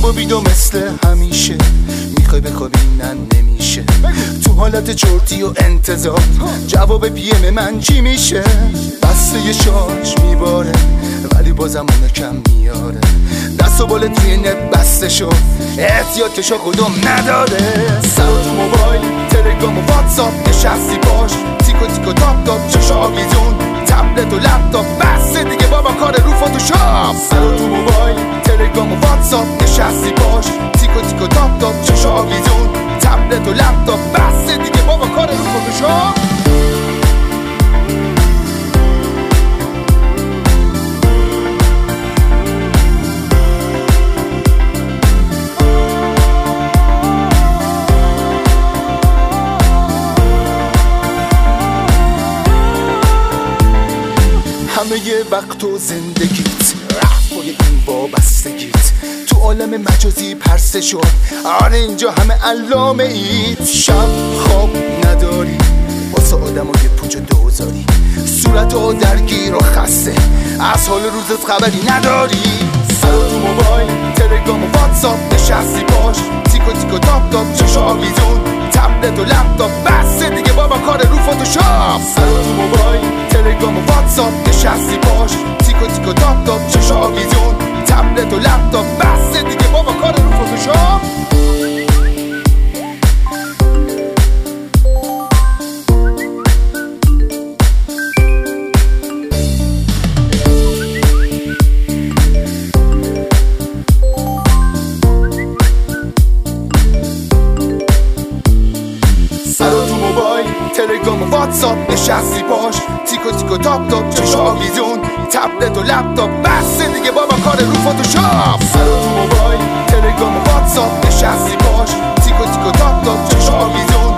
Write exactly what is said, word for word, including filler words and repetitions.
جوابی دو مثل همیشه، میخوای بخوابی نه نمیشه. تو حالت چرتی و انتظار جواب پیم من چی میشه؟ بسته یه شاش میباره ولی بازم اونو کم میاره. دست و بال توی نت بسته شد، احتیاط که شا کدوم نداره. سر تو موبایل تلگرام و واتساپ نشستی باش، تیکو تیکو تاپ تاپ چشا آویزون تبلت و لپتاپ بسته دیگه بابا کار رو فتوشاپ. سر تو موبایل تلگرام و واتساپ نشستی باش، تیکو تیکو تاپ تاپ چشا آویزون تبلت و لپتاپ بسته دیگه بابا کار رو فتوشاپ. همه یه وقت و زندگیت رفت این وابستگیت تو عالم مجازی پرسه شد. آره اینجا همه علامه ایت. شب خواب نداری واسه آدم های پوچ و دوزاری، صورت ها درگیر و خسته از حال روزت خبری نداری. سر تو موبایل تلگرام و واتساپ نشستی باش، تیکو تیکو تاپ تاپ چشا آویزون تبلت و لپتاپ بسته دیگه بابا کار رو فتوشاپ. سر تو موبایل تلگرام و واتساپ نشستی باش، تیکو تیکو تاپ تاپ چشا آویزون تبلت و لپتاپ بسته دیگه بابا کار رو فتوشاپ. تلگرام و واتساپ نشستی باش، تیکو تیکو تاپ تاپ چشا آویزون تبلت و لپتاپ بسته دیگه بابا کار رو فتوشاپ. سر تو موبایل تلگرام و واتساپ نشستی باش، تیکو تیکو تاپ تاپ چشا آویزون